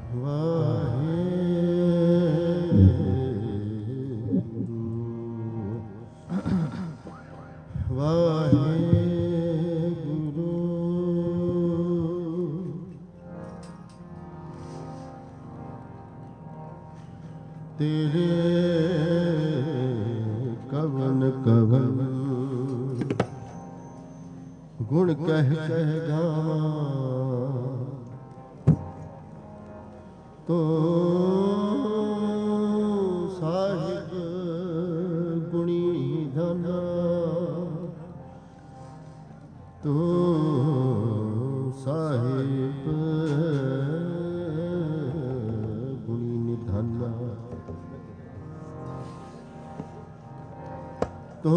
ਗੁਣ ਕਹਿ ਕਹਿ ਗਾਵਾਂ ਤੋ ਸਾਹਿਬ ਗੁਣੀ ਧਨ ਤੋ ਸਾਹਿਬ ਗੁਣੀ ਨਿਧਨ ਤੋ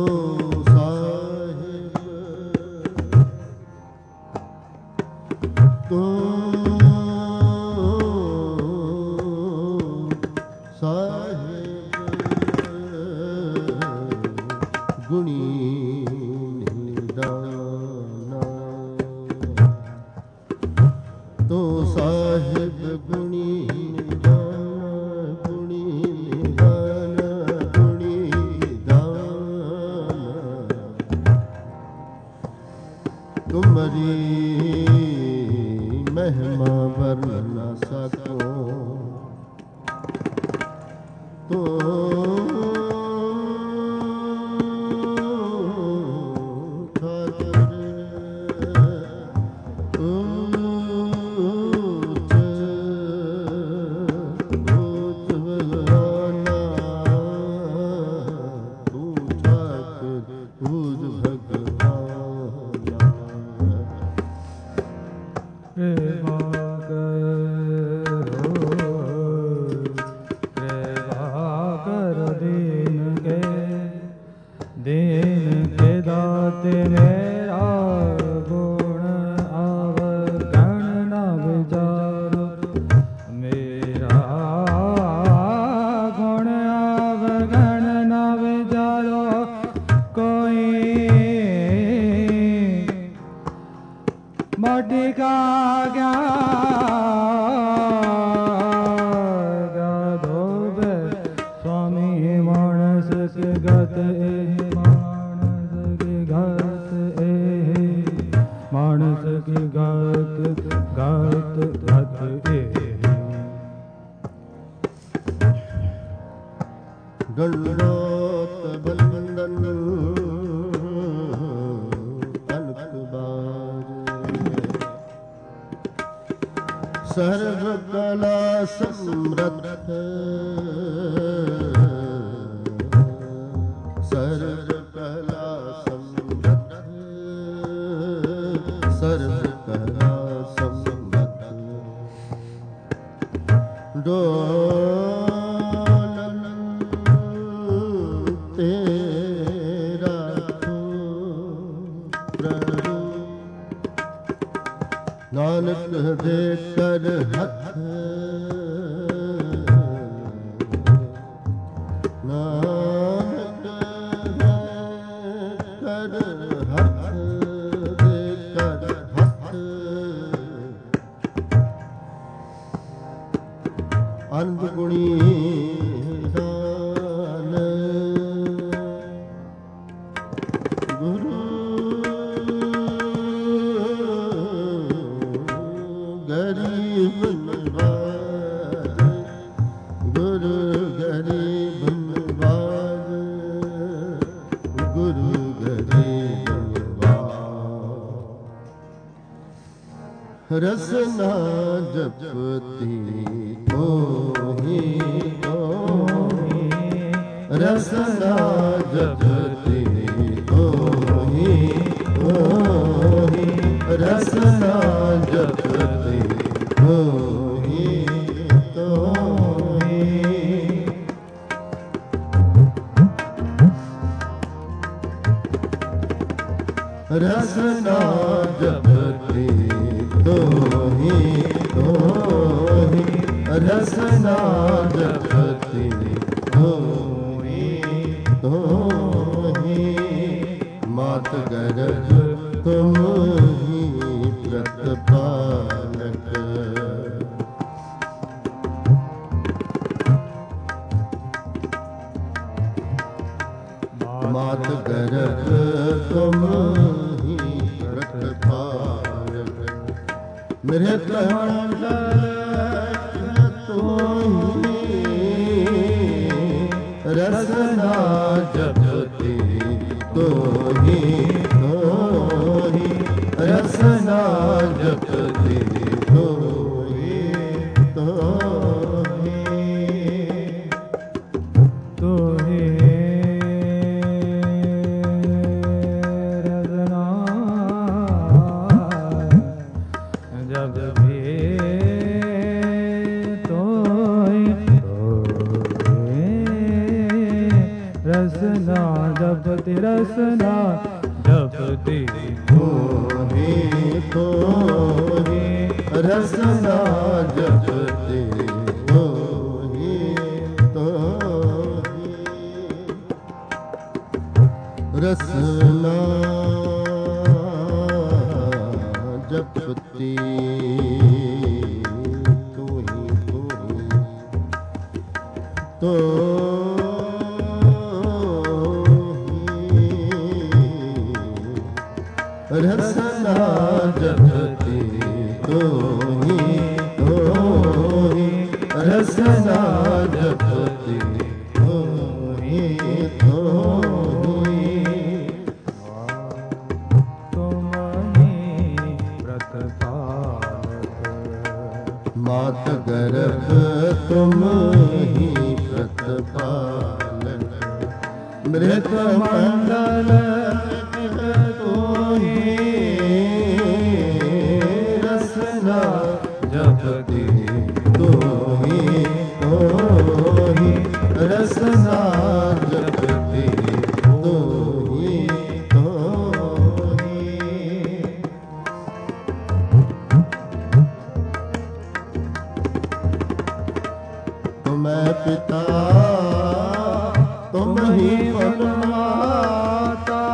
ਰਸਨਾ ਜਪਤੀ ਤੋਹੀ ਤੋਹੀ ਰਸਨਾ ਜਪਤੀ ਤੋਹੀ ਤੋਹੀ ਰਸਨਾ ਜਪਤੀ ਤੋਹੀ ਤੋਹੀ ਰਸਨਾ ਜਪਤੀ ਤੋਹੀ ਤੋਹੀ ਰਸਨਾ ਜਪਤੀ ਤੋਹੀ ਤੋਹੀ ਮਾਤ ਗਰਜ ਤੁਮ ਹੀ ਪ੍ਰਤਪਾਲਕ मृत मंडल रसना जपति तोहि तोहि रसना जपति तोहि तोहि तोहि रसना जब भी रसना जपति रसना जपति तोहि तोहि रसना जपति तोहि तोहि रसना जपति तोहि तोहि रसना जपति तोहि तोहि रसना जपति तोहि तोहि तुमहि व्रत पालक मात गर्भ तुमहि व्रत पालक मृत मंडल जपति तोहि तोहि रसना जपति तोहि तोहि तुम पिता तुम ही परमाता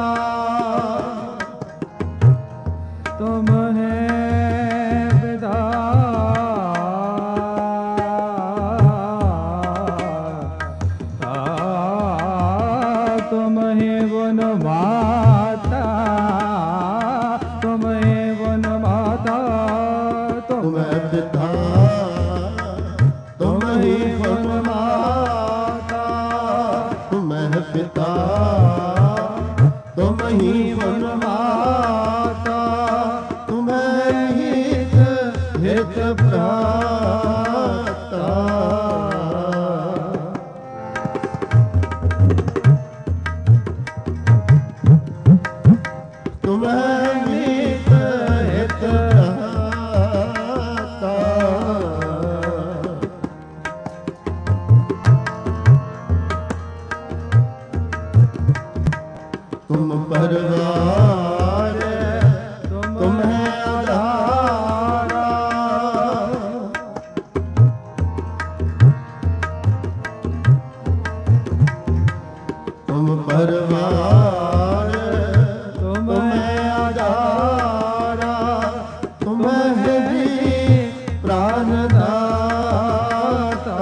तुम है पिता तुम ही वन माता तुम ही वन माता तुम पिता तुम ही परमाता तुम पिता तुम ही परमाता तुम हित हित भ्राता तुम हित हित भ्राता तुम परवार तुम है आधारा तुम परवार तुम है आधारा तुम है जी प्राणदाता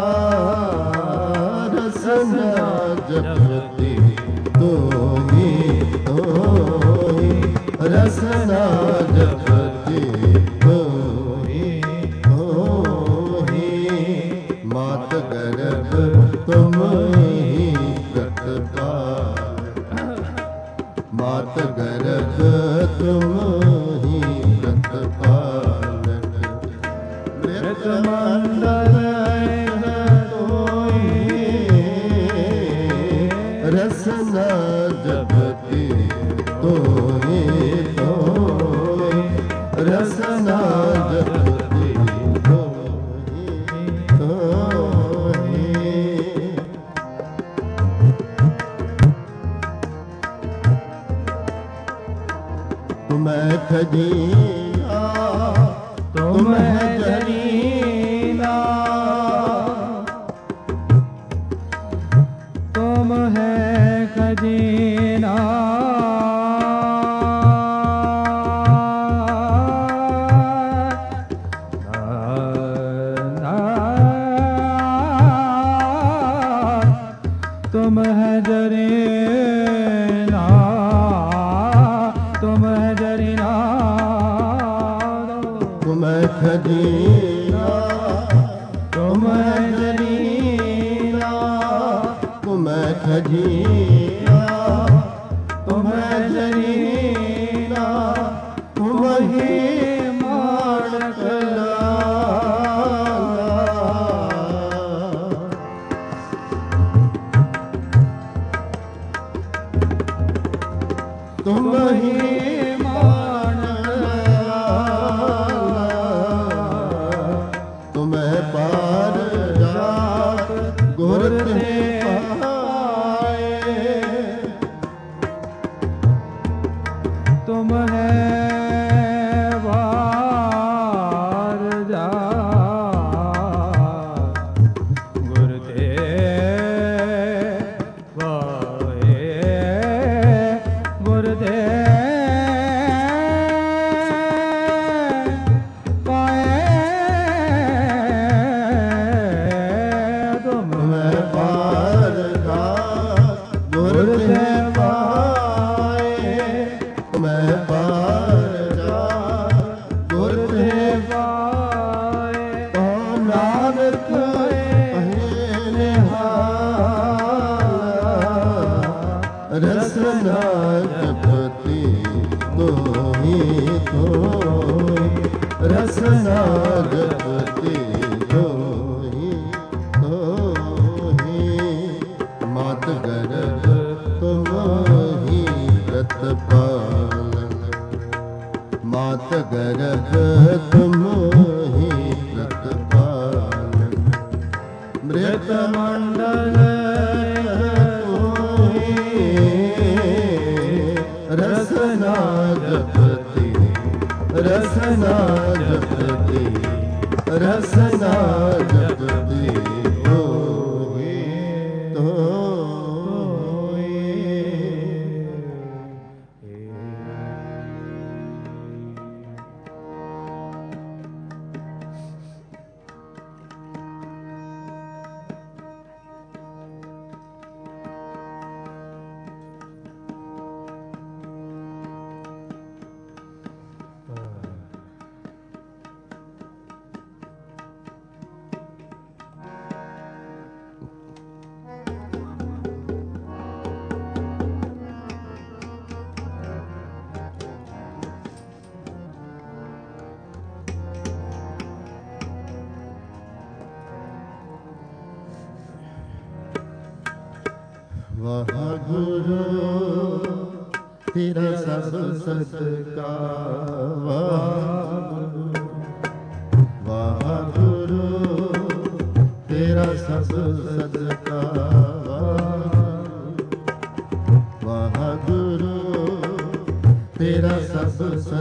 रसना जपति तोहि तोहि रसना जपति तोहि तोहि मात गर्भ तुम ही व्रत पालक मात गर्भ तुम ही व्रत पालक मृत मंडल रसना जपति तोहि तोहि रसना जपति तोहि तोहि तुम खजीना तुम जरीना तुम है खजीना तुम है जरीना तुम है जरीना तुम खजीना तुम जरीना तुम खजीना तुम जरीना तुम ही माणक तुम ही तुम्हें पार जात गुर ते पाए तुम है वार जात गुर ते पाए गुर ते रसना जपति तोहि तोहि रसना जपति तोहि तोहि मात गर्भ तुमहि व्रत पालन मात गर्भ तुमहि व्रत पालन मृत मंडल रसना जपति रसना जपति रसना जपति तोहि तोहि वाहगुरु तेरा सब सत्कार वाहगुरु तेरा सब सत्कार वाहगुरु तेरा सब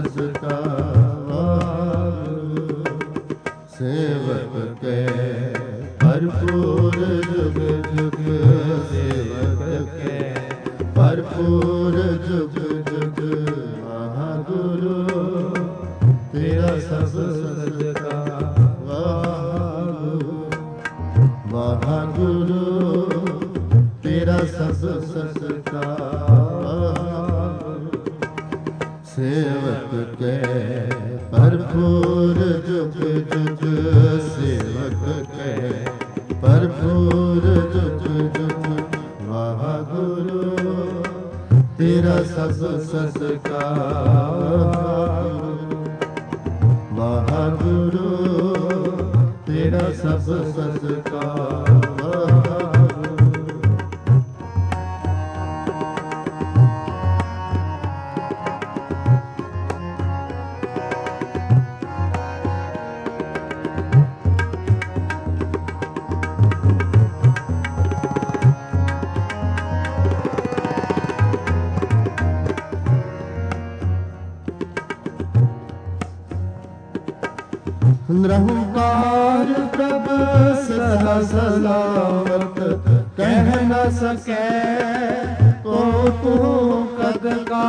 सत्कार सेवक के भरपूर जुग जुग सेवक के भरपूर जुग जुग महागुरु तेरा सब सत्कार महागुरु तेरा सब सत्कार सेवक के भरपूर जुग जुग सेवक के भरपूर जुग जुग वाहगुरु तेरा सब सत्कार वाहगुरु तेरा सब सत्कार निरंकार प्रभ सदा सलामत कह न सके तो तू कद का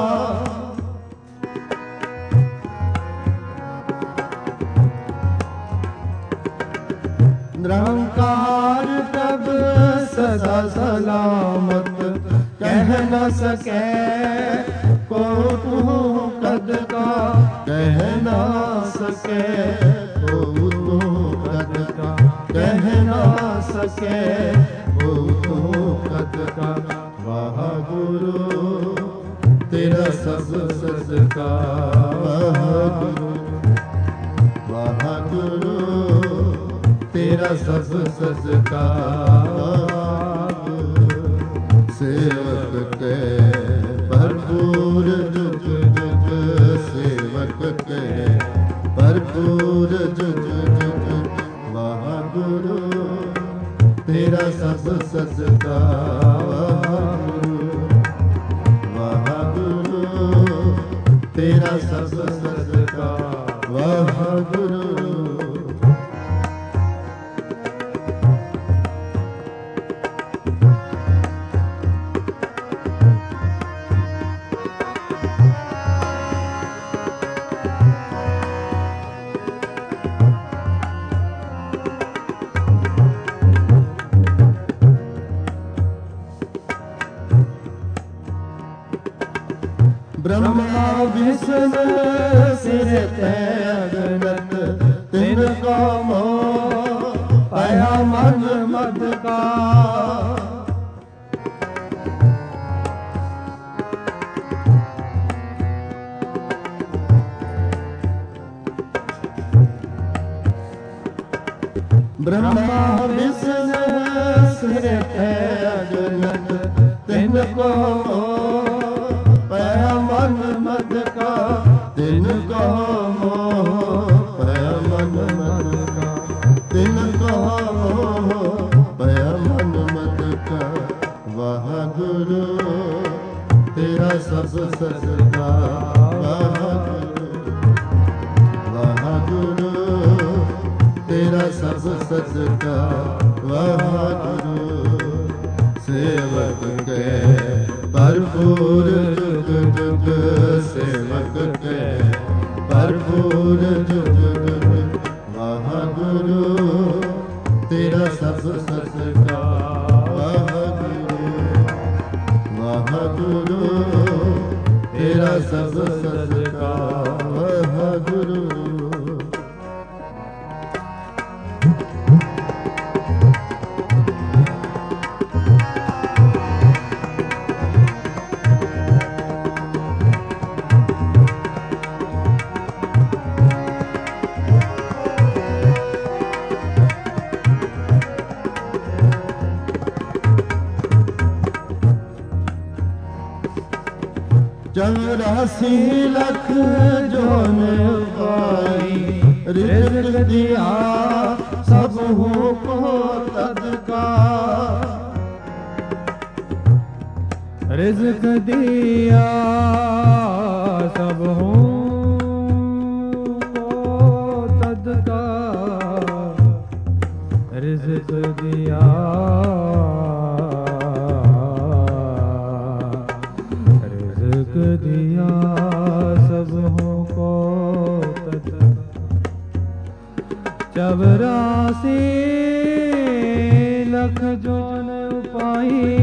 निरंकार प्रभ सदा सलामत कह न सके को तू तद का कह ना सके को तो कद का कह ना सके को तो कद का वाहगुरु तेरा सब सत्कार वाहगुरु वाहगुरु तेरा सब सत्कार सेवक के भरपूर जुग जुग सेवक के भरपूर जुग जुग वाहगुरु तेरा सब सत्कार वाहगुरु तेरा सब सत्कार वाहगुरु ब्रह्मा विष्णु सिर अगनत तिनको मोह पाया मन मद का ब्रह्मा विष्णु सिर अगनत तिनको पाया मन मद का तिनको मोह पाया मन मद का तिनको मोह पाया मन मद का वाहगुरु तेरा सब सत्कार वाहगुरु तेरा सब सत्कार वाहगुरु सेवक के भरपूर जुग जुग सेवक के भरपूर जुग जुग वाहगुरु तेरा सब सत्कार वाहगुरु तेरा सब सत्कार वाहगुरु चौरासी लख जोन पाई रिज़्क़ दिया सब को तदका रिज़्क़ दिया सब को तदका रिज़्क़ दिया दिया सब को तदका 84 लख जोन पाई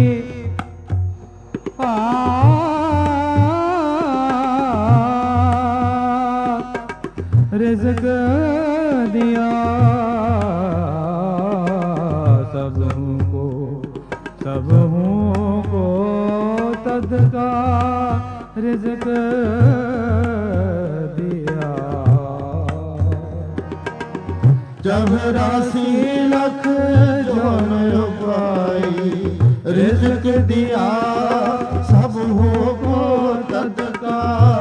रिज़्क़ दिया सब को तदका रिज़्क़ दिया 84 लख जोन पाई रिज़्क़ दिया सब को तदका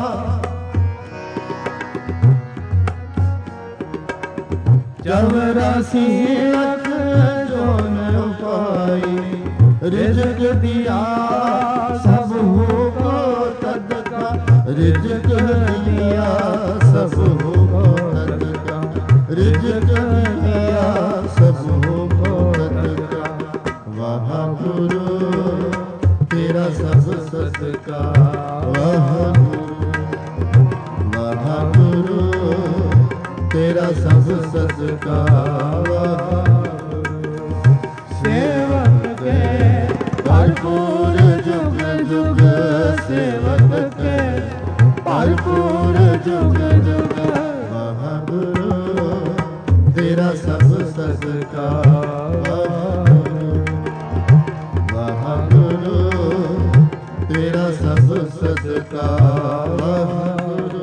84 लख जोन पाई रिज़्क़ दिया सब को तदका रिज़्क़ दिया सब को तदका रिज़्क़ दिया सब को तदका वाहगुरु तेरा सब सत्कार वाहगुरु तेरा सब सत्कार सेवक के भरपूर जुग जुग सेवक के भरपूर जुग जुग वाहगुरु तेरा सब सत्कार वाहगुरु तेरा सब सत्कार वाहगुरु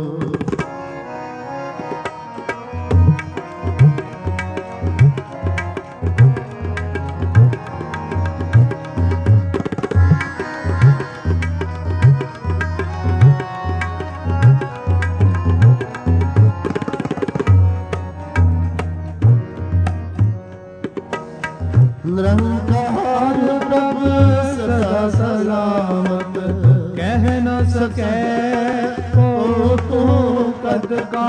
निरंकार प्रभु सदा सलामत कह न सके को तू कद का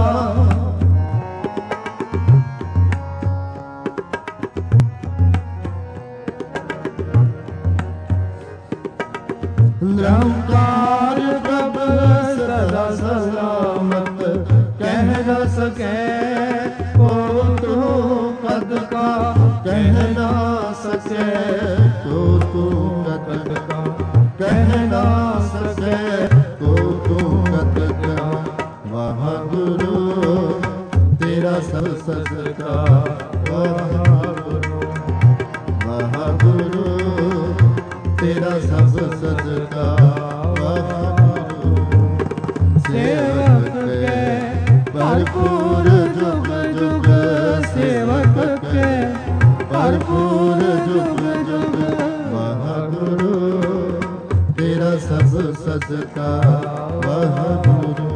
निरंकार प्रभु सदा सलामत कह न सके को तू कद का कह ना सके तो तू कद का कह ना सके तो तू कद का वाहगुरु तेरा सब सत्कार वाहगुरु वाहगुरु तेरा सब सत्कार वाहगुरु सेवक के भरपूर जुग जुग सेवक के भरपूर जुग जुग वाहगुरु तेरा सब सत्कार वाहगुरु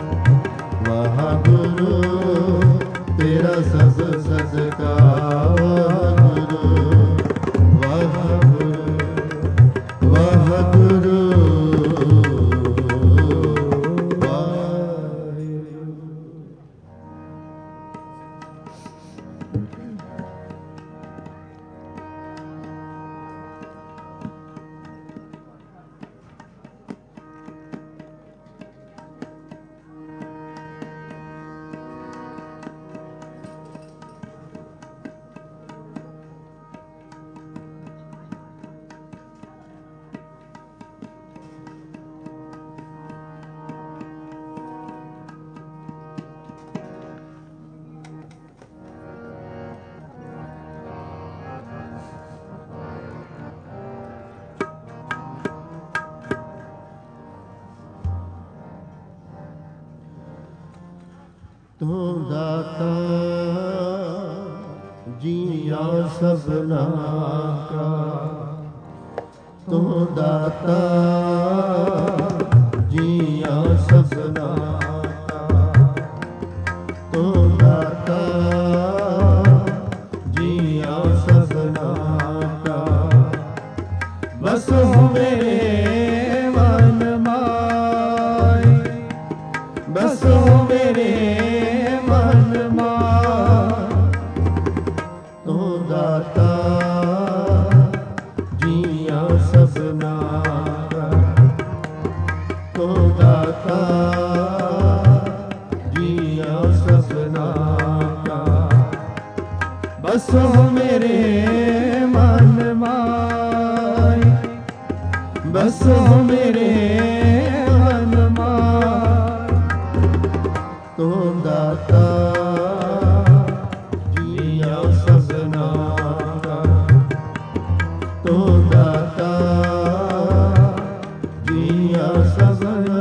वाहगुरु तेरा सब सत्कार वाहगुरु वाहगुरु तू दाता जिया सबना का तू दाता जिया सबना का तू दाता जिया सबना का बस हो मेरे मन माई बस हो मेरे दाता जिया सबना का तो दाता जिया सबना का बस हो मेरे मन माई बस हो मेरे मन माई तो दाता जिया सबना तो दाता जिया सबना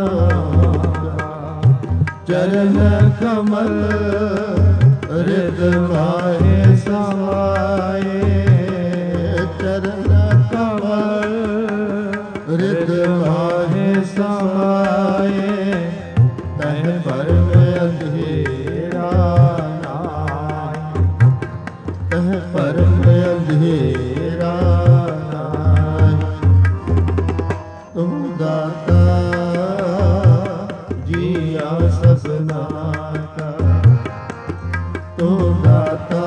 चरण कमल हृद माहे समाए चरण कमल हृद माहे समाए तह पर अंधेरा नाय तह पर अंधेरा तुम दाता जिया सबना का तो दाता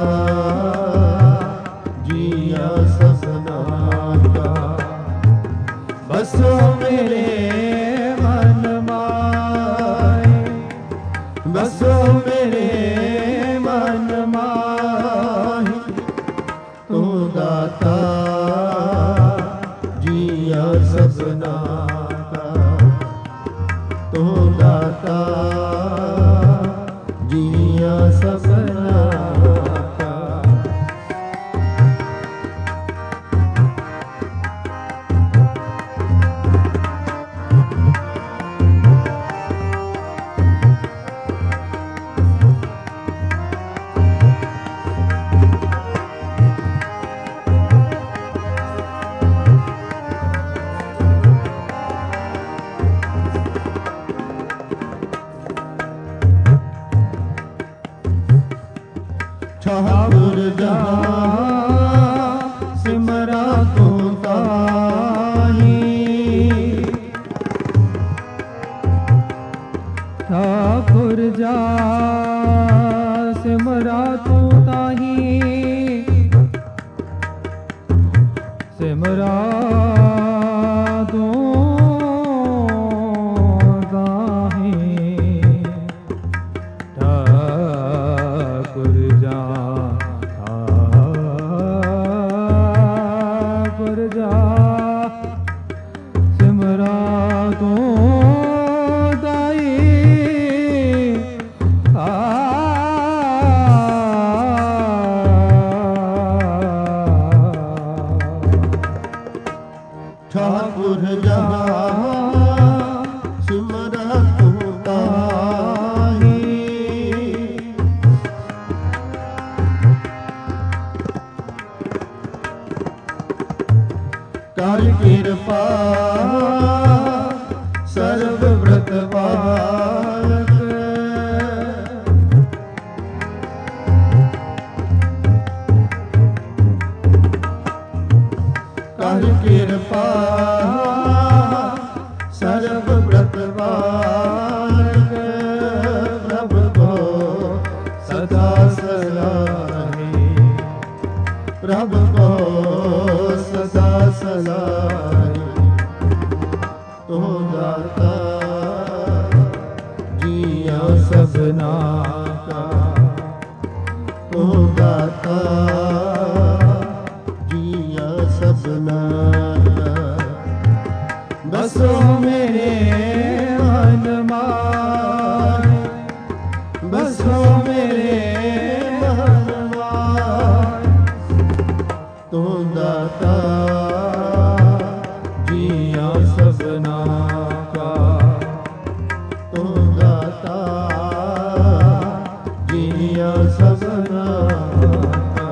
जिया सबना का बस मेरे मन माए बस मेरे मन माए तो दाता जिया सबना का तो दाता ठाकुर जहाँ सिमरा तू ताही, ठाकुर जहाँ सिमरा तू ताही, सिमरा तू ताही। ठाकुर जा सिमरा तू दाई, ठाकुर जहाँ सिमरा तू ताही, कर कृपा सर्व व्रत बालक, कर कृपा सर्व व्रत बालक, प्रभु को सदा सलाहे, प्रभु को सदा सलाहे। तो दाता जिया सबना का, तो दाता जिया सबना का। बसो मेरे मन माए, बसो मेरे मन माए। तो दाता जिया सबना का, तो दाता जिया सबना का।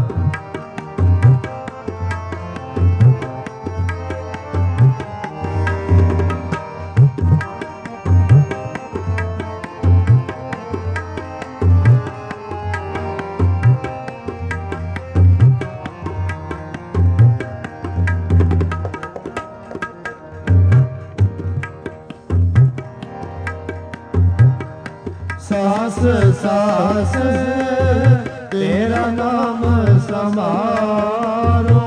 सास सास तेरा नाम समारो,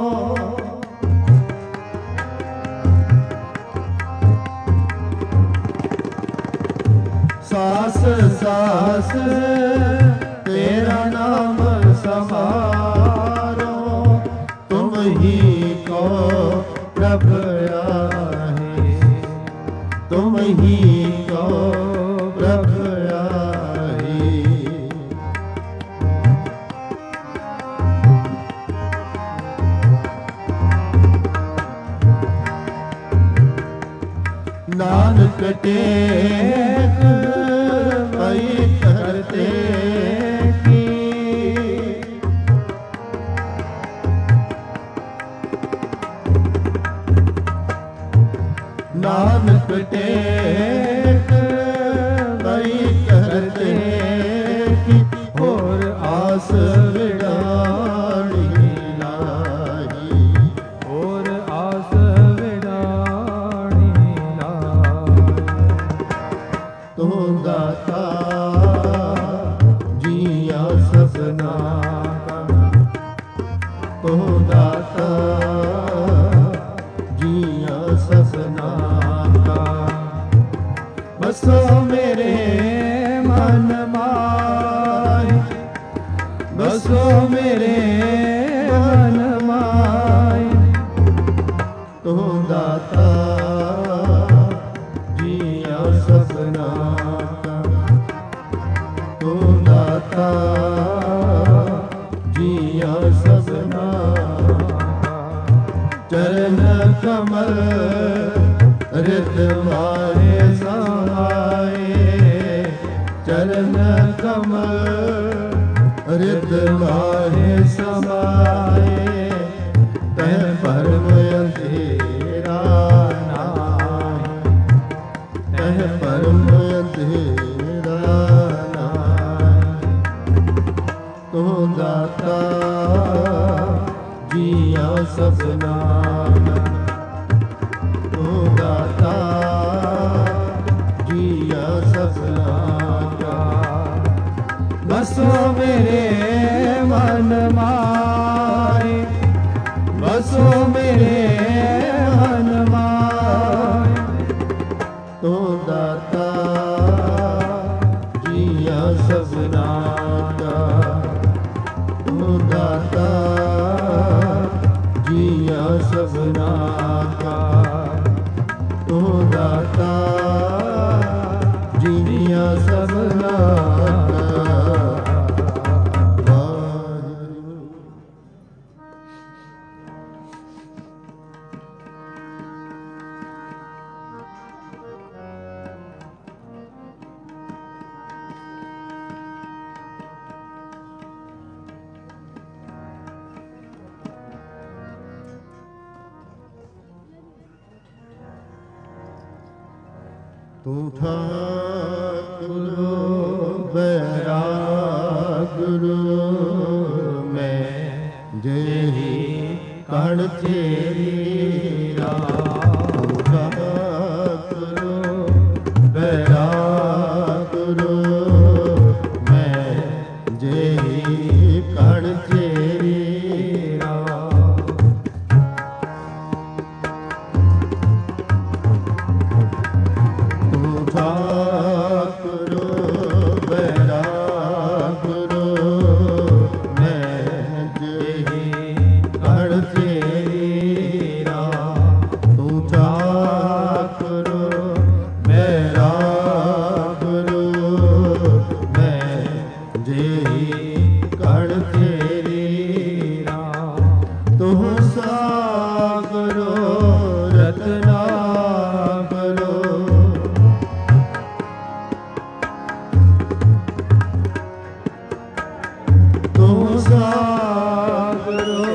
सास सास तेरा नाम समारो। तुम ही को प्रभु आहे, तुम ही को प्रभु आहे। नानक टेक भई करते की, नानक टेक भई करते की। और आस विडाणी लाही, और आस विडाणी लाही। तो दाता जिया सबना का, तो दाता जिया सबना का। बसो मेरे मन माए, बसो मेरे मन माए। तो दाता जिया सबना का, तो दाता जिया सबना का। चरण कमल रित माहे समाए, चरण कमल रित माहे समाए। तह परम अंधेरा नाहि, तह परम अंधेरा नाहि। तो बसो मेरे मन माए, बसो मेरे मन माए। तो दाता जिया सबना का, तो दाता जिया सबना का, तो दाता जिया सबना का। तू ठाकुर बैरागुरु मैं जेहि कण तेरी राह। तू ठाकुर बैरागुरु मैं जेहि कण तेरी ठाकुरो बैरागुरु मैं जेहि कण तेरी राह। तू ठाकुरो बैरागुरु मैं जेहि कण तेरी राह। तू सागरो रत्नागरो, सागरो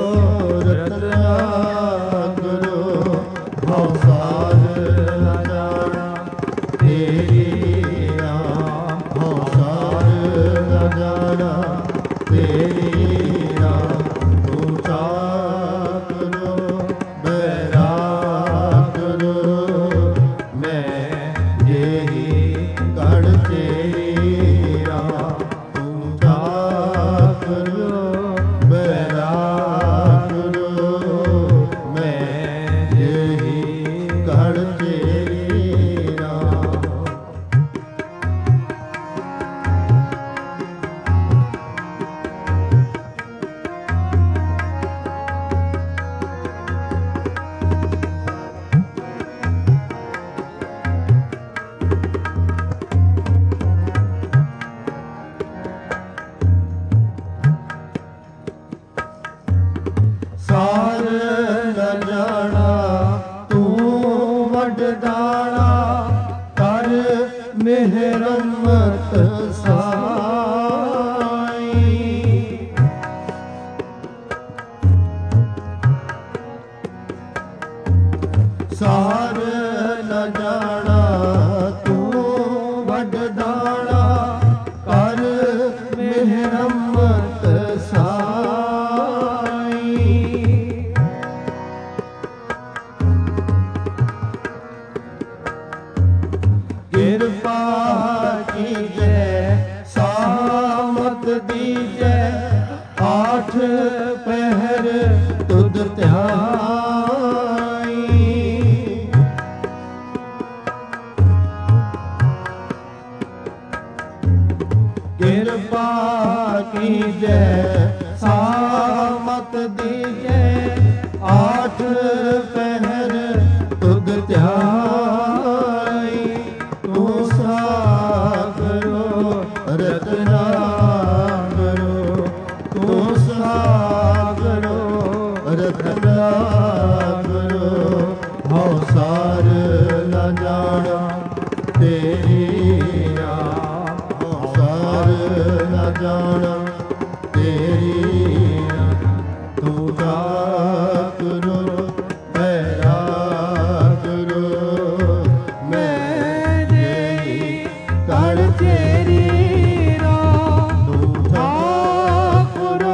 रत्नागरो भव सार न जाना तेरी राह। भव सार न जाना तेरी राह। तू ठाकुरो बैरागुरु मैं जेहि कण तेरी राह। तू ठाकुरो बैरागुरु मैं जेहि कण तेरी राह। सार न जाना तू वडदाना, कर मेहरमत साई। सार न जाना तू वडदाना, कर मेहरमत साई। कृपा कीजै सामत दीजै, आठ पहर तुध ध्याई। कृपा कीजै सामत दीजै, आठ पहर तुध ध्याई। तू सागरो रत्नागरो, तू सागरो रत्नागरो भव सार न जाना तेरी राह। भव सार न जाना तेरी राह। तू ठाकुरो बैरागुरु मैं जेहि कण तेरी राह। तू ठाकुरो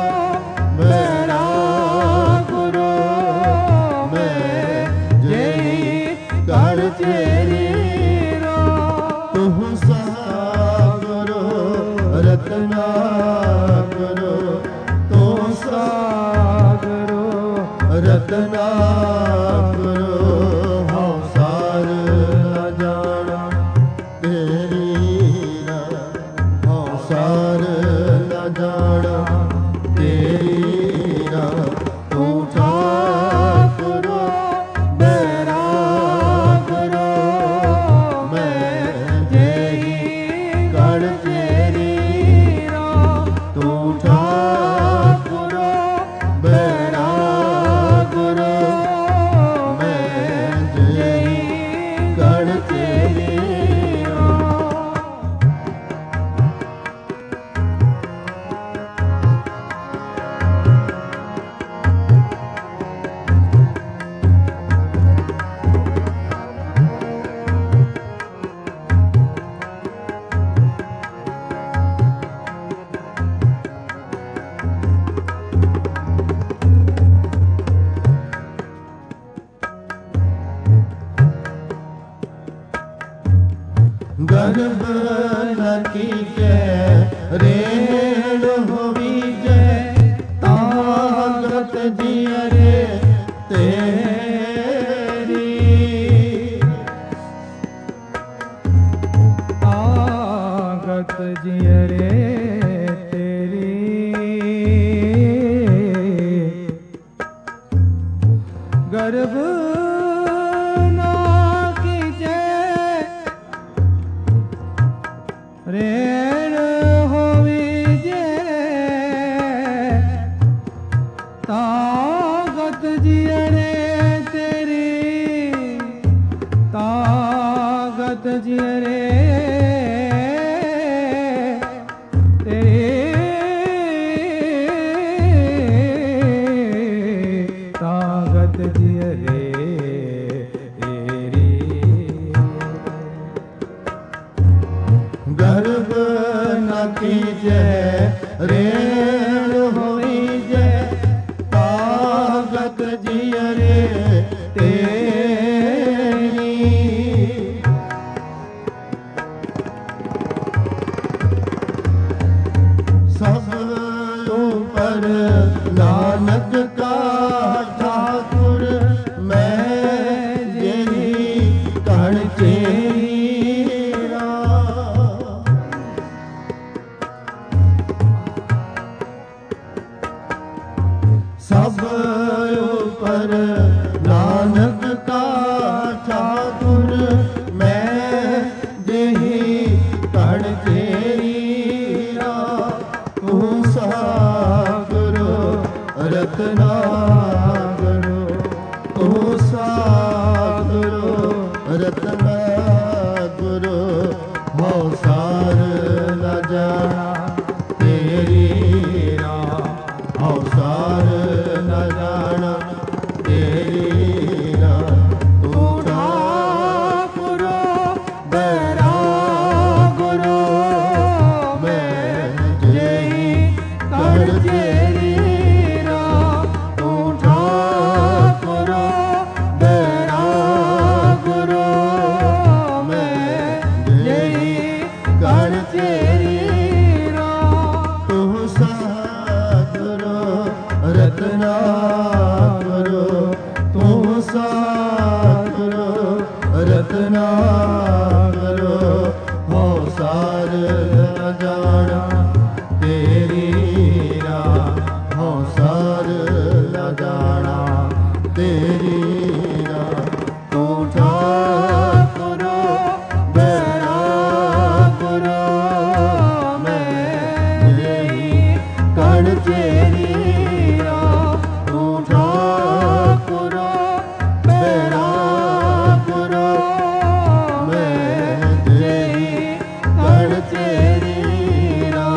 बैरागुरु मैं जेहि कण तेरी राह। तू सागरो रत्ना ਰਤਨਾਗੁਰੂ ਹਉ ਸਾਰ ਨਾ ਜਾਣਾ ਤੇਰੀ ਰਾ ਹਉ ਸਾਰ ਨਾ ਜਾਣਾ ਤੇਰੀ ਰਾ ਤੂੰ ਠਾਕੁਰੋ ਬੈਰਾਗੁਰੂ ਮੈਂ ਤੇਰੀ ਗੜ ਤੇਰੀ ਰਾ ਤੂੰ ਠਾਕੁਰੋ ਬੈਰਾਗੁਰੂ ਮੈਂ ਤੇਰੀ ਗੜ ਤੇਰੀ ਰਾ ਗਰਭ ਨ ਕੀਜੈ ਰੇਣ ਹੋਵੀਜੈ ਤਾਗਤ ਜੀਅਰੇ ਤੇਰੀ ਤਾਗਤ ਜੀਅਰੇ ਤੇਰੀ ਗਰਭ ਨਾ ਕੀਜੈ ਰੇਣ ਹੋਵੀਜੈ ਤਾਗਤ ਜੀਅਰੇ ਤੇਰੀ ਤਾਗਤ ਜੀਅਰੇ ਤੇਰੀ ਤਾਗਤ ਜੀਅਰੇ ਤੇਰੀ ਗਰਭ ਨ ਕੀਜੈ ਰੇਣ ਹੋਵੀਜੈ ਤਾਗਤ ਜੀਅਰੇ ਤੇਰੀ ਸਭ ਉਪਰ ਨਾਨਕ ਕਾ ਠਾਕੁਰ ਮੈਂ ਜਿਹੜੀ ਕਣ ਚੇਰਾ ਸਭ ਉਪਰ ਨਾਨਕ ਕਾ ਠਾਕੁਰ ਮੈਂ ਜਿਹੀ ਕਣ ਤੇਰੀ ਰਾ ਤੂੰ ਸਾਗੁਰੂ ਰਤਨਾਗੁਰੂ ਤੂੰ ਸਾਗੁਰੂ ਰਤਨਾਗੁਰੂ ਹਉ ਸਾਰ ਨਾ ਜਾਣਾ ਤੇਰੀ ਰਾ ਹਉ ਸਾਰ ਨਾ ਜਾਣਾ ਤੇਰੀ ਰਾ ਤੂੰ ਠਾਕੁਰੋ ਬੈਰਾਗੁਰੂ ਮੈਂ ਜਿਹੀ ਕੜ ਤੇਰੀ ਰਾ ਤੂੰ ਠਾਕੁਰੋ ਬੈਰਾਗੁਰੂ ਮੈਂ ਜਿਹੀ ਕੜ ਤੇਰੀ ਰਾ ਤੂੰ ਸਾਗੁਰੂ ਰਤਨਾਗੁਰੂ ਤੂੰ ਸਾਗੁਰੂ ਰਤਨਾਗੁਰੂ ਹਉ ਸਾਰ ਨਾ ਜਾਣਾ ਤੇਰੀ ਰਾ ਹਉ ਸਾਰ ਨਾ ਜਾਣਾ ਤੇਰੀ ਰਾ ਤੂੰ ਠਾਕੁਰੋ ਬੈਰਾਗੁਰੂ ਮੈਂ ਜਿਹੀ ਕਣ ਤੇਰੀ ਰਾ ਤੂੰ ਠਾਕੁਰੋ ਬੈਰਾਗੁਰੂ ਮੈਂ ਜਿਹੀ ਕਣ ਤੇਰੀ ਰਾ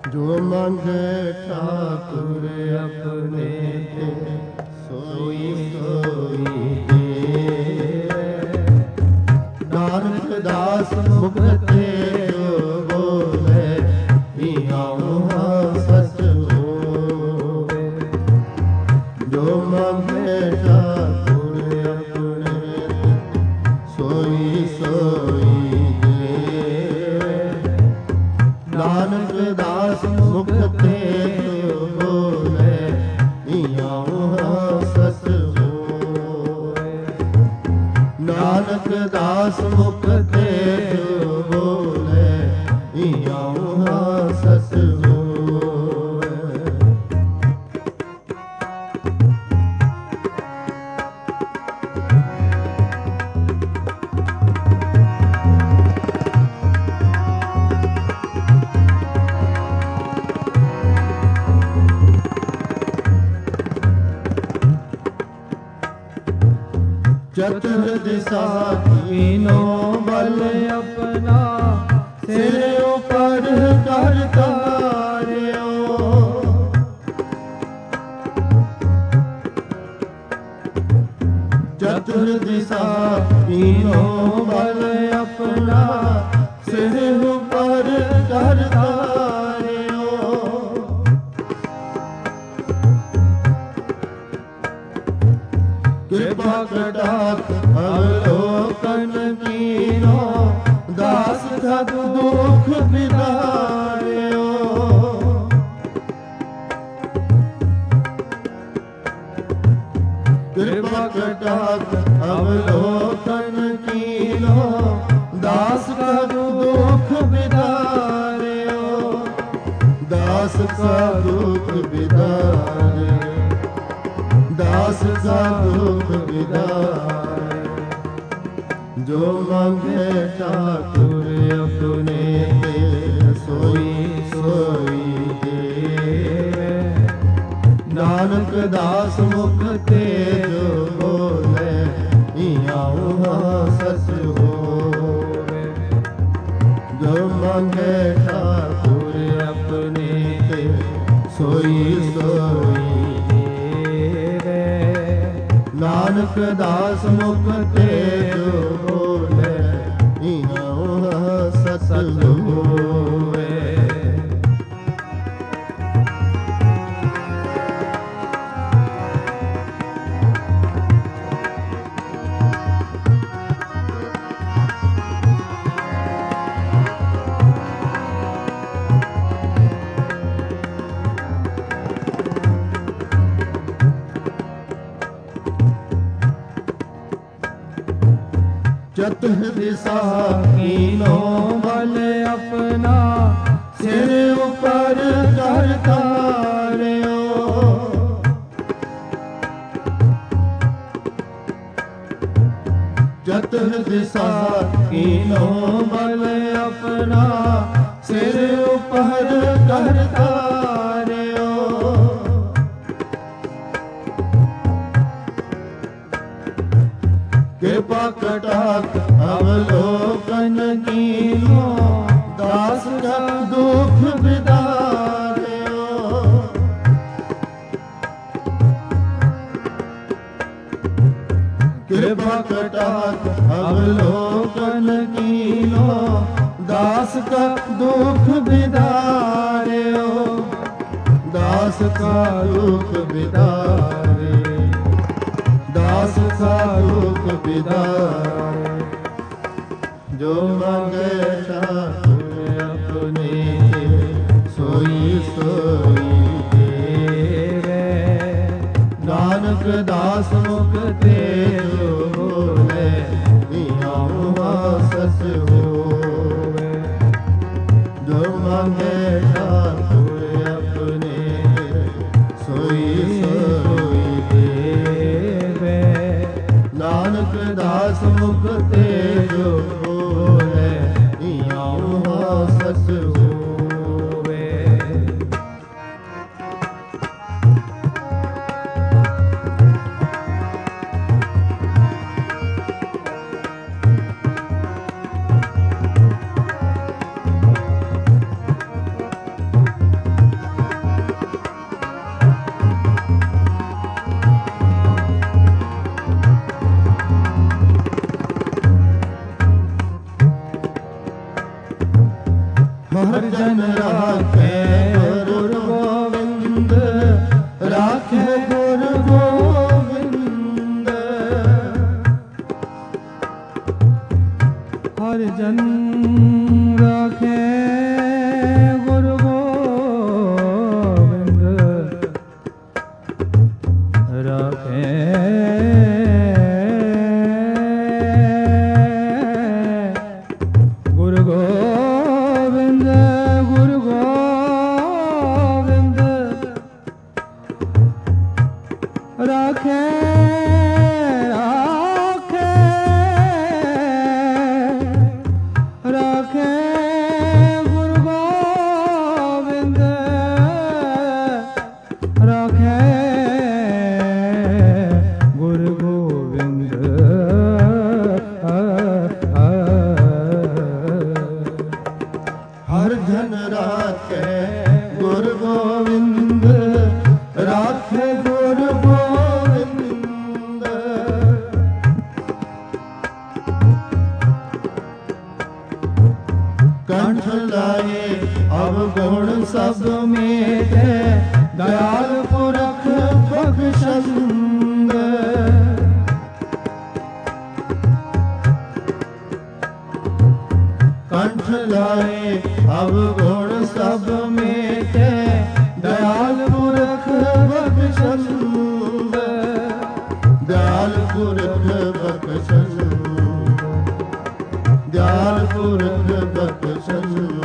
ਜੋ ਮੰਗੇ ਠਾਕੁਰ ਆਪਣੇ ਤੇ ਸੋਈ ਸੋਈ ਦੇਵੇ। ਨਾਨਕ ਦਾਸ ਮੁਖ ਤੇ ਜੋ ਬੋਲੇ ਇਹਾਂ ਸਚ ਹੋਵੇ। ਜੋ ਮੰਗੇ ਠਾਕੁਰ ਆਪਣੇ ਸੋਈ ਸੋਈ ਦੇਵੇ। ਨਾਨਕ ਦਾਸ ਮੁਖ ਤੇ ਜੋ ਬੋਲੇ ਇਹਾਂ ਸਚ ਹੋਵੇ। ਨਾਨਕ ਦਾਸ ਮੁਖ ਤੇ ਜੋ ਬੋਲੇ ਇਹਾਂ ਸਚ ਹੋਵੇ। ਚਤੁਰ ਦਿਸ਼ਾ ਕੀਨੋ ਬਲ ਆਪਣਾ ਸਿਰ ਉਪਰ ਕਰ ਤਾਰਿਓ। ਚਤੁਰ ਦਿਸ਼ਾ ਕੀਨੋ ਬਲ ਆਪਣਾ ਸਿਰ ਉਪਰ ਕਰ ਤਾਰਿਓ। ਕਿਰਪਾ ਕਟਾਖ ਅਵਲੋਕਨ ਕੀਨੋ ਦਾਸ ਸਤ ਦੁਖ ਬਿਦਾਰਿਓ। ਕਿਰਪਾ ਕਟਾਖ ਅਵਲੋਕਨ ਕੀਨੋ ਦਾਸ ਸਤ ਦੁਖ ਬਿਦਾਰਿਓ। ਦਾਸ ਕਾ ਦੁਖ ਬਿਦਾਰਿਓ। ਦਾਸ ਕਾ ਦੁਖ ਬਿਦਾਰੇ। ਜੋ ਮੰਗੇ ਠਾਕੁਰ ਆਪਣੇ ਤੇ ਸੋਈ ਸੋਈ ਦੇਵੇ। ਨਾਨਕ ਦਾਸ ਮੁਖ ਤੇ ਜੋ ਬੋਲੇ ਇਹਾਂ ਸਚ ਹੋਵੇ। ਜੋ ਮੰਗੇ ਠਾਕੁਰ ਆਪਣੇ ਤੇ ਸੋਈ ਸੋਈ ਨਾਨਕ ਦਾਸ ਮੁਖ ਤੇ ਜੋ ਬੋਲੇ ਇਹਾਂ ਸਚ ਹੋਵੇ। ਚਤੁਰ ਦਿਸ਼ਾ ਕੀਨੋ ਬਲ ਆਪਣਾ ਸਿਰ ਉਪਰ ਕਰ ਤਾਰਿਓ। ਚਤੁਰ ਦਿਸ਼ਾ ਕੀਨੋ ਬਲ ਆਪਣਾ ਸਿਰ ਉਪਰ ਕਰ ਤਾਰਿਓ। ਕਿਰਪਾ ਕਟਾਖ ਅਵਲੋਕਨ ਕੀਨੋ ਦਾਸ ਕਾ ਦੁਖ ਬਿਦਾਰਿਓ। ਕਿਰਪਾ ਕਟਾਖ ਅਵਲੋਕਨ ਕੀਨੋ ਦਾਸ ਕਾ ਦੁਖ ਬਿਦਾਰਿਓ। ਦਾਸ ਕਾ ਦੁਖ ਬਿਦਾਰੇ। ਦਾਸ ਕਾ ਦੁਖ ਬਿਦਾਰੇ। ਜੋ ਮੰਗੇ ਠਾਕੁਰ ਆਪਣੇ ਤੇ ਸੋਈ ਸੋਈ ਦੇਵੇ। ਨਾਨਕ ਦਾਸ ਮੁਖ ਤੇ ਜੋ ਬੋਲੇ ਇਹਾਂ ਸਚ ਹੋਵੇ। ਜੋ ਮੰਗੇ ਠਾਕੁਰ ਆਪਣੇ ਤੇ ਸੋਈ ਸੋਈ ਦੇਵੇ। ਨਾਨਕ ਦਾਸ ਮੁਖ ਤੇ ਜੋ ਬੋਲੇ ਇਹਾਂ ਸਚ ਹੋਵੇ। हर जन राखे गुरु गोविंद राखे गुरु गोविंद गुरु गोविंद राखे हर जन राखे गुरु गोविंद राखे गुरु गोविंद कंठ लाए अवगुण सब मेटे दयाल पुरख बख्शंद कंठ लाए अवगुण सब मेटे दयाल पुरख बख्शंद दयाल पुरख बख्शंद दयाल पुरख बख्शंद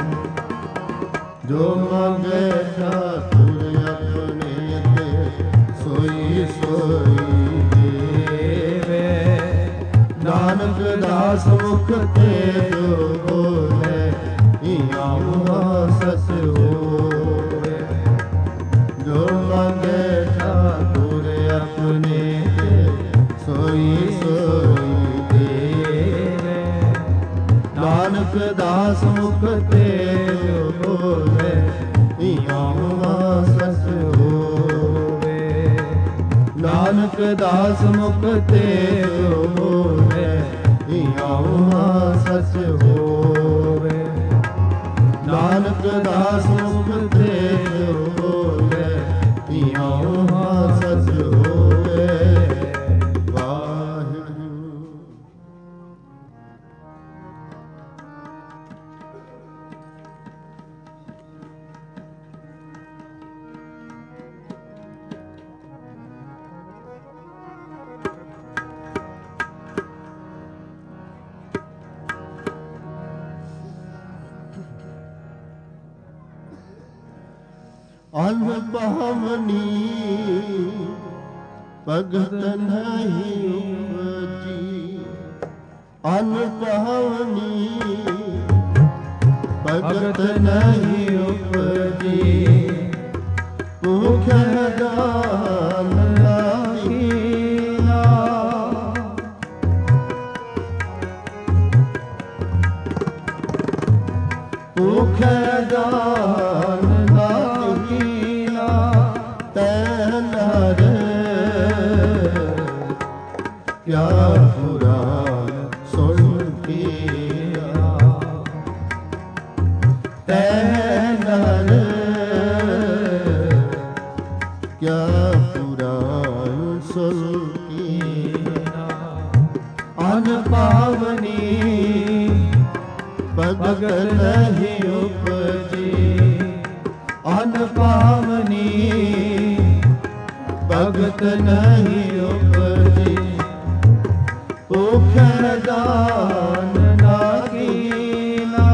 जो मांगे ठाकुर अपने ते सोई सोई देवे नानक दास मुख ते जो बोले इया सस होवे जो मांगे ठाकुर अपने ते सोई सोई देवे नानक दास मुख ते जो बोले इया सस होवे नानक दास मुख ते जो बोले इया सस होवे नानक दास मुख ते जो बोले इया सस होवे वाहिगुरू। अनपावनी भगत नहीं उपजी अनपावनी भगत नहीं उपजी भूख दान कीना भूख दान क्या पुराण सुन किया तैनर क्या पुराण सुन किया अनपावनी भगत नहीं उपजी अनपावनी भगत नहीं उपजी भूख दान ना कीना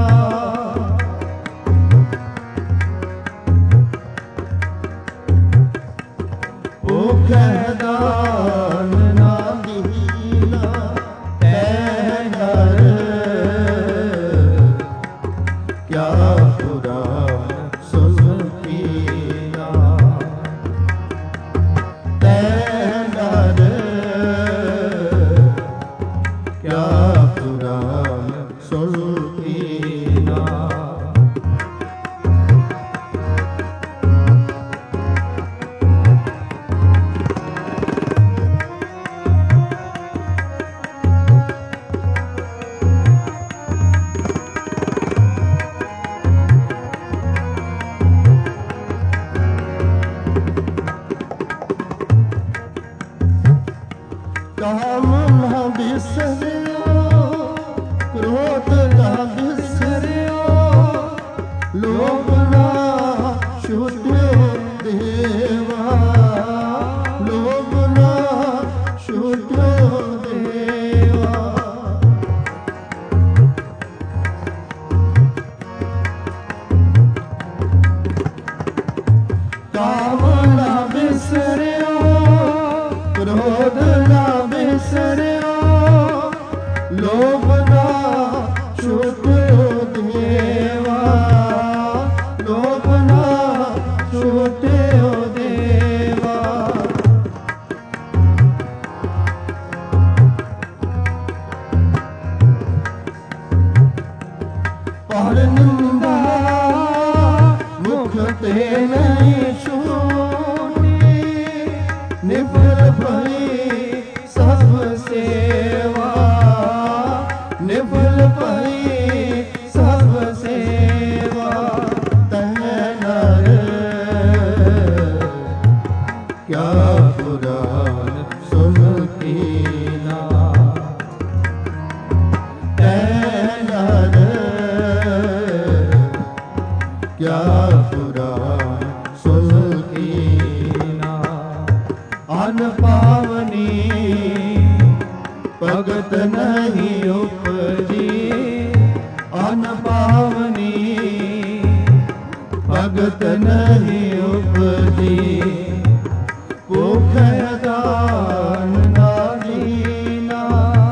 भूख दान ना दीना तैनर क्या पुराण सुन कीना तैनर क्या पुराण सुन कीना काम न बिसरियो क्रोध ਲੋਭ ਨਾ ਛੁਟਿਓ ਦੇਵਾ, ਲੋਭ ਨਾ ਛੁਟਿਓ ਦੇਵਾ। ਕਾਮ ਨਾ ਵਿਸਰਿਓ, ਕ੍ਰੋਧ ਨਾ ਵਿਸਰਿਓ, ਲੋਭ ਨਾ ਛੁਟਿਓ ਦੇਵਾ, ਲੋਭ ਨਾ ਛੁਟਿਓ ਦੇਵਾ। ਪਰ ਨਿੰਦਾ ਮੁਖ ਤੇ ਨਹੀਂ ਛੂਟੀ, ਨਿਫਲ ਭਈ ਸਭ ਸੇਵਾ, ਨਿਫਲ ਭਈ ਸਭ ਸੇਵਾ। ਤਹ ਨਰ ਕਿਆ ਪੁਰਾਨ ਸੁਨ ਕੀਨਾ, ਤਹ ਨਰ ਕਿਆ ਪੁਰਾਨ ਸੁਨ ਕੀਨਾ। ਅਨ ਪਾਵਨੀ ਭਗਤ ਨਹੀਂ ਉਪਜੀ, ਅਨ ਪਾਵਨੀ ਭਗਤ ਨਹੀਂ ਉਪਜੀ। ਭੁਖ ਦਾਨ ਨਾ ਦੀਨਾ,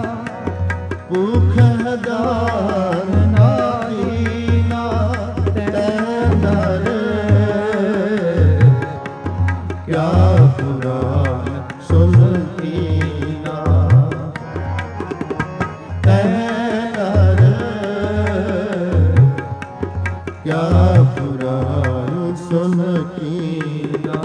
ਭੁਖ ਦਾਨ ਨਾ ਦੀਨਾ। ਤੈ ਨਰ ਕਿਆ ਪੁਰਾਨ ਸੁਨ ਕੀਨਾ, ਤੈ ਨਰ ਕਿਆ ਪੁਰਾਨ ਸੁਨ ਕੀਨਾ।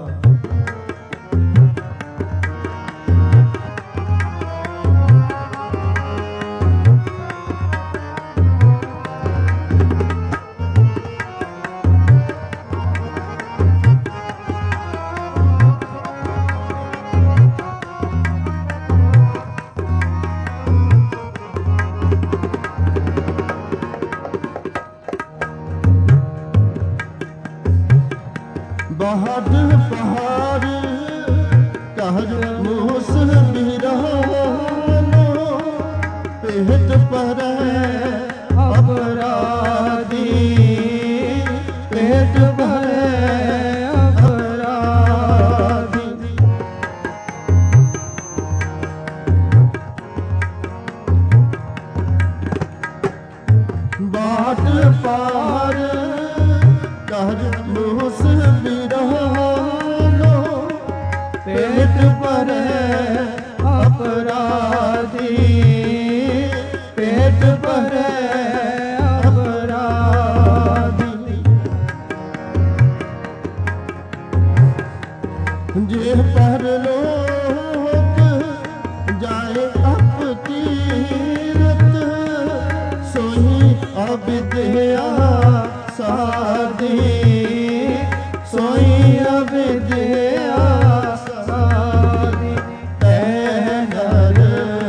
ਬਹਾਦਰ ਪਹਾੜ ਕਹਿ ਮੂਸ ਬਿਰਾਨੋ, ਪੇਟ ਭਰੈ ਅਪਰਾਧੀ, ਪੇਟ ਭਰੈ ਅਪਰਾਧੀ। ਬਾਟ ਪਾਰ ਕਹਿ ਮੂਸ ਬਿਰਾਨੋ, ਪੇਟ ਭਰੈ ਅਪਰਾਧੀ, ਪੇਟ ਭਰੈ ਅਪਰਾਧੀ। ਜੇ ਪਰਲੋਕ ਜਾਏ ਅਪ ਤੀਰਥ, ਸੋਈ ਅਵਿਦਿਆ ਸਾਧੀ, ਸੋਈ ਅਵਿਦਿਆ ਸਾਧੀ। ਤੈ ਨਰ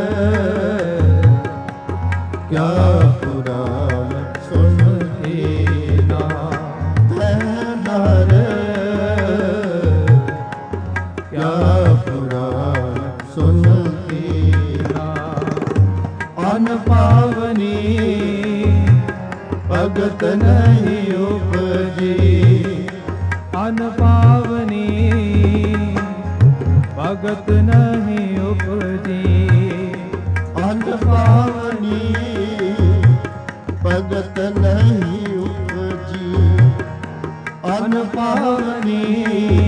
ਕਿਆ ਪੁਰਾਨ ਸੁਨ ਕੀਨਾ, ਤੈ ਨਰ ਕਿਆ ਪੁਰਾਨ ਸੁਨ ਕੀਨਾ। ਅਨ ਪਾਵਨੀ ਭਗਤ ਨਹੀਂ ਉਪਜੀ, ਅਨ ਪਾਵਨੀ ਭਗਤ ਨਹੀਂ ਉਪਜੀ। ਅਨ ਪਾਵਨੀ ਭਗਤ ਨਹੀਂ ਉਪਜੀ, ਅਨ ਪਾਵਨੀ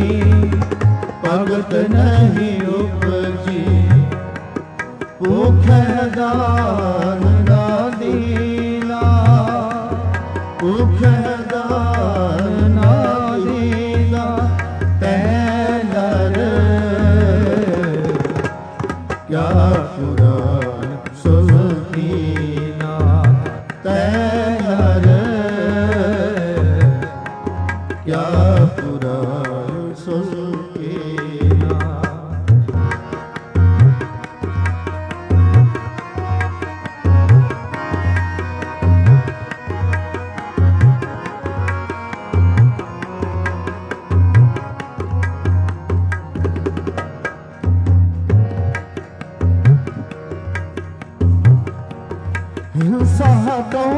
ਭਗਤ ਨਹੀਂ ਉਪਜੀ। ਭੁਖ ਦਾਨ ਨਾ ਦੀਨਾ, ਭੁਖ ਦਾਨ ਨਾ ਦੀਨਾ। ਤੈ ਨਰ ਕਿਆ ਪੁਰਾਨ ਸੁਨ ਕੀਨਾ, ਤੈ ਨਰ ਕਿਆ ਪੁਰਾਨ ਸੁਨ ਕੀਨਾ। ਸਾਡੋ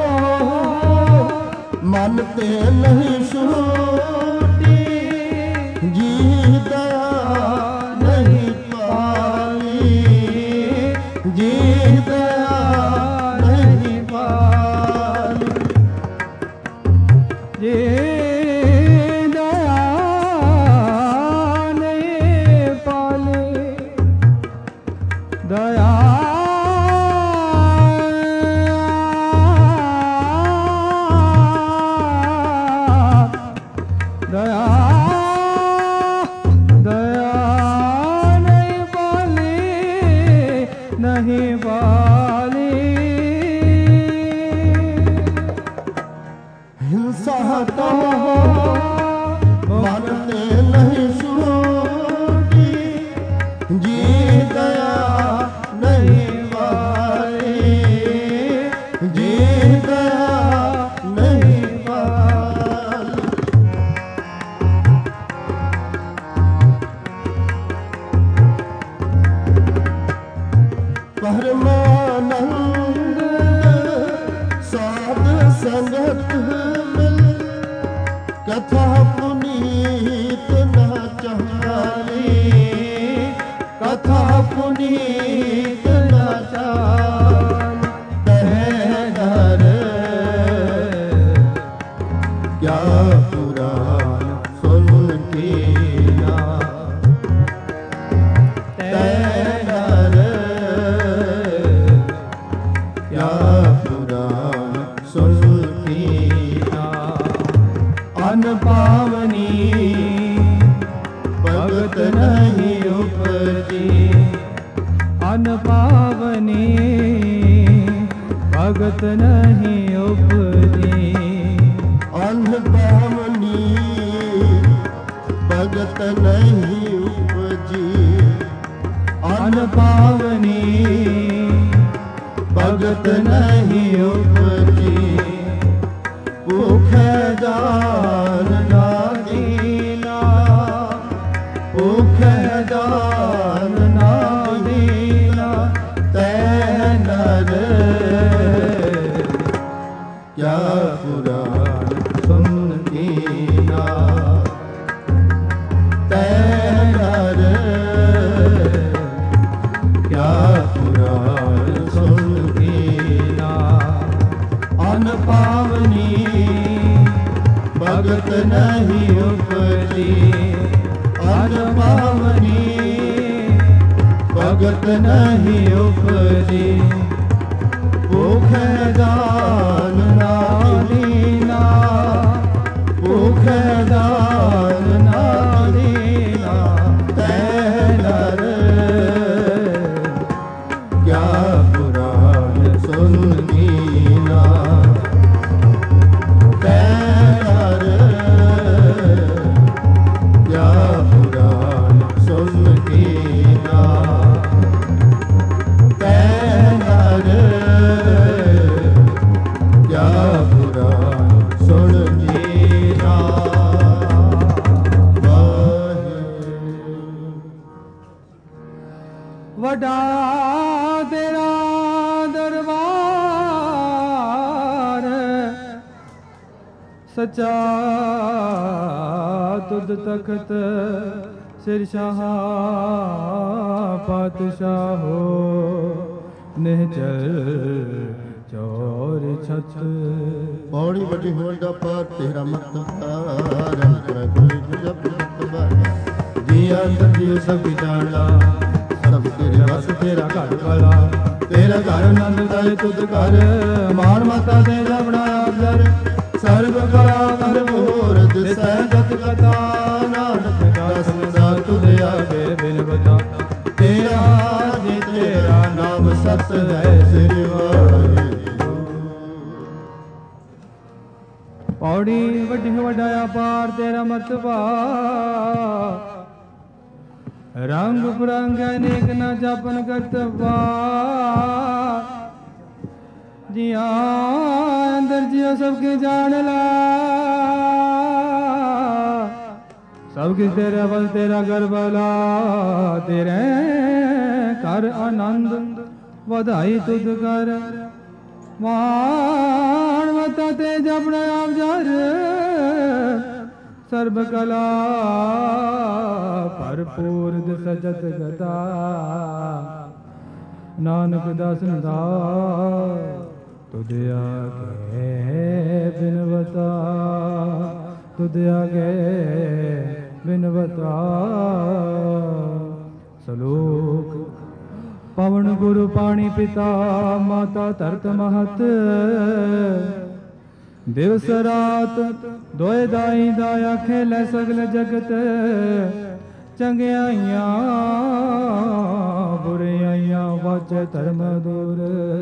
ਮਨ ਤੇ ਨਹੀਂ ਛੂਟੀ, ਜੀ ਦਇਆ ਨਹੀਂ ਪਾਲੀ, ਜੀ ਦਇਆ ਨਹੀਂ ਪਾਲੀ, ਜੀ ਦਇਆ ਨਹੀਂ ਪਾਲੀ, ਦਇਆ नहीं वाली, हिंसा तो मन ते नहीं छूटी, जी दया नहीं वाली, जी दया नहीं वाली। परमानंद साध संगत मिल, कथा पुनीत न चाली, कथा पुनीत न चाली। तह डर क्या पुराण सुन के ना, पावनी भगत नहीं उपजी, अन पावनी भगत नहीं उपजी, अन पावनी भगत नहीं उपजी, अन पावनी भगत नहीं उपजी। भूख जान ना दीना, भूख जान ना दीना, तै नर क्या पुराण सुन कीना, तै नर क्या पुराण सुन कीना। अन पावनी भगत नहीं उपजी, अन पावनी भगत नहीं उपजी। भूख दान ना दीना, भूख दान ना दीना, तै नर क्या पुराण सुन कीना, तै नर क्या पुराण सुन कीना, तै नर क्या पुराण सुन कीना। वडा तेरा दरबार, सच्चा तुद तखत सिरशाह पातशाहो, निहचल चौर छत। पौड़ी बड़ी होंदा पर तेरा मतबार, जब जिया सदियों सब जाना, सब तेरे बस तेरा घर वाला, तेरा घर नंद दाए तुद कर, मान माता तेरा बनाया घर, सर्व कला कर मोर दिसै जत कथा, नानक दास सदा तुझ आगे बिन बता, तेरा जी तेरा नाम सत है सिर वाहिगुरू। पौड़ी वड्डी वड्डाया पार तेरा मतबा, रंग बिरंग अनेक न जपन करतबा, जिया अंदर जियो सबके जान ला, सब किस तेरा बल तेरा घर वाला, तेरे कर आनंद ਵਧਾਈ ਤੁਧ ਕਰ। ਮਾਨਵਤਾ ਤੇ ਜਪਣ ਆਪ ਜਰ ਸਰਬ ਕਲਾ ਭਰਪੂਰ ਸਜਤ ਗਤਾ ਨਾਨਕ ਦਾਸਨ ਦਾ ਤੁਧ ਆਗੇ ਬਿਨਵਤਾ ਤੁਧ ਆਗੇ ਬਿਨਵਤਾ ਸਲੋਕ ਪਵਨ ਗੁਰੂ ਪਾਣੀ ਪਿਤਾ ਮਾਤਾ ਧਰਤ ਮਹਤ ਦਿਵਸ ਰਾਤ ਦੋਇ ਦਾਈ ਦਾਇਆ ਖੇਲੇ ਸਗਲ ਜਗਤ ਚੰਗਿਆਈਆਂ ਬੁਰਿਆਈਆਂ ਵਾਜੇ ਧਰਮ ਦੂਰ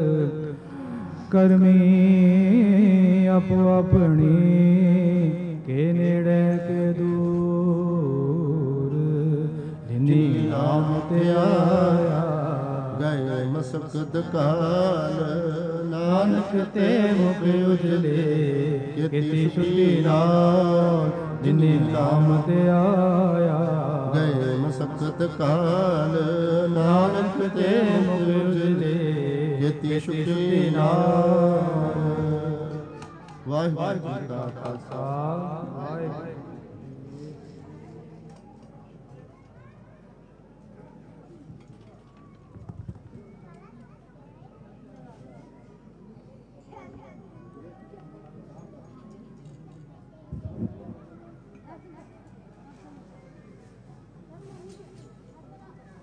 ਕਰਮੀ ਆਪੋ ਆਪਣੀ ਕੇ ਨੇੜੇ ਕੇ ਦੂਰ ਜਿਨੀ ਨਾਮ ਤੇ ਆਇਆ ਗਏ ਮਸਕਤ ਕਾਲ ਨਾਨਕ ਤੇ ਮੁਖ ਉਜਲੇ ਕਿਤੇ ਛੁੱਟੀ ਨਾਲ ਜਿਨੀ ਨਾਮ ਤੇ ਆਇਆ ਗਏ ਮਸਕਤ ਕਾਲ ਨਾਨਕ ਤੇ ਮੁਖ ਉਜਲੇ ਕਿਤੇ ਛੁੱਟੀ ਨਾਲ। ਵਾਹਿਗੁਰੂ ਜੀ ਕਾ ਖਾਲਸਾ ਵਾਹਿਗੁਰੂ